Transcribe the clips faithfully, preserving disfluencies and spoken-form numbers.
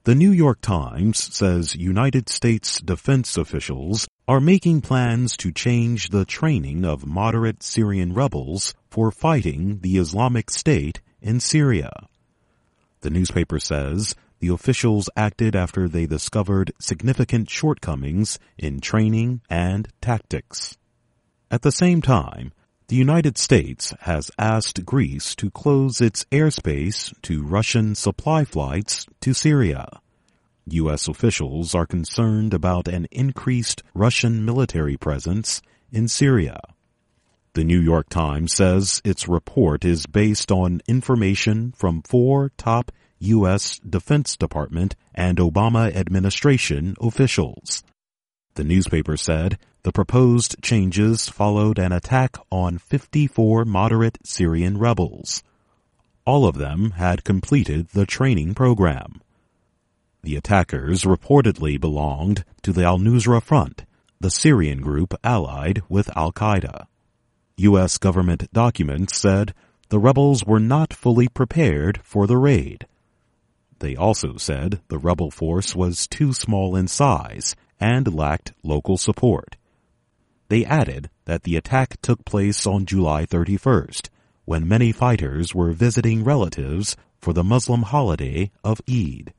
The New York Times says United States defense officials are making plans to change the training of moderate Syrian rebels for fighting the Islamic State in Syria. The newspaper says the officials acted after they discovered significant shortcomings in training and tactics. At the same time, the United States has asked Greece to close its airspace to Russian supply flights to Syria. U S officials are concerned about an increased Russian military presence in Syria. The New York Times says its report is based on information from four top U S Defense Department and Obama administration officials. The newspaper said the proposed changes followed an attack on fifty-four moderate Syrian rebels. All of them had completed the training program. The attackers reportedly belonged to the al-Nusra Front, the Syrian group allied with al-Qaeda. U S government documents said the rebels were not fully prepared for the raid. They also said the rebel force was too small in size and lacked local support. They added that the attack took place on July thirty-first, when many fighters were visiting relatives for the Muslim holiday of Eid.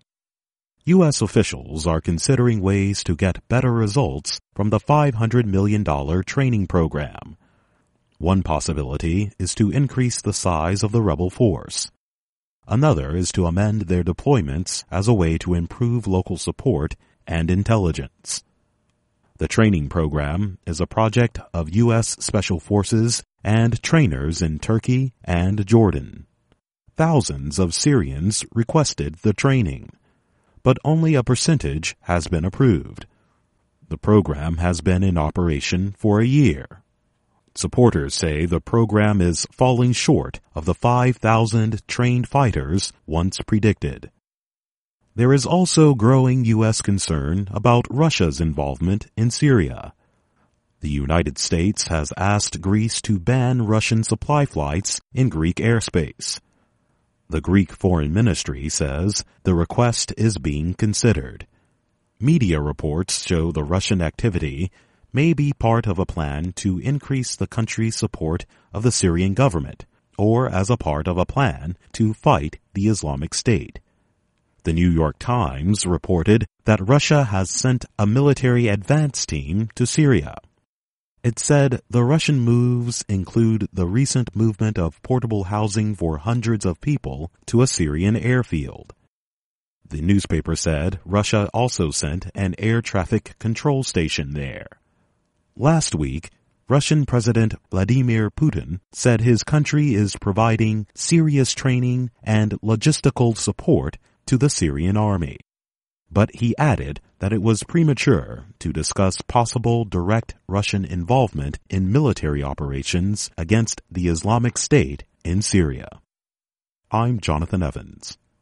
U S officials are considering ways to get better results from the five hundred million dollars training program. One possibility is to increase the size of the rebel force. Another is to amend their deployments as a way to improve local support and intelligence. The training program is a project of U S Special Forces and trainers in Turkey and Jordan. Thousands of Syrians requested the training, but only a percentage has been approved. The program has been in operation for a year. Supporters say the program is falling short of the five thousand trained fighters once predicted. There is also growing U S concern about Russia's involvement in Syria. The United States has asked Greece to ban Russian supply flights in Greek airspace. The Greek Foreign Ministry says the request is being considered. Media reports show the Russian activity may be part of a plan to increase the country's support of the Syrian government, or as a part of a plan to fight the Islamic State. The New York Times reported that Russia has sent a military advance team to Syria. It said the Russian moves include the recent movement of portable housing for hundreds of people to a Syrian airfield. The newspaper said Russia also sent an air traffic control station there. Last week, Russian President Vladimir Putin said his country is providing serious training and logistical support to the Syrian army. But he added that it was premature to discuss possible direct Russian involvement in military operations against the Islamic State in Syria. I'm Jonathan Evans.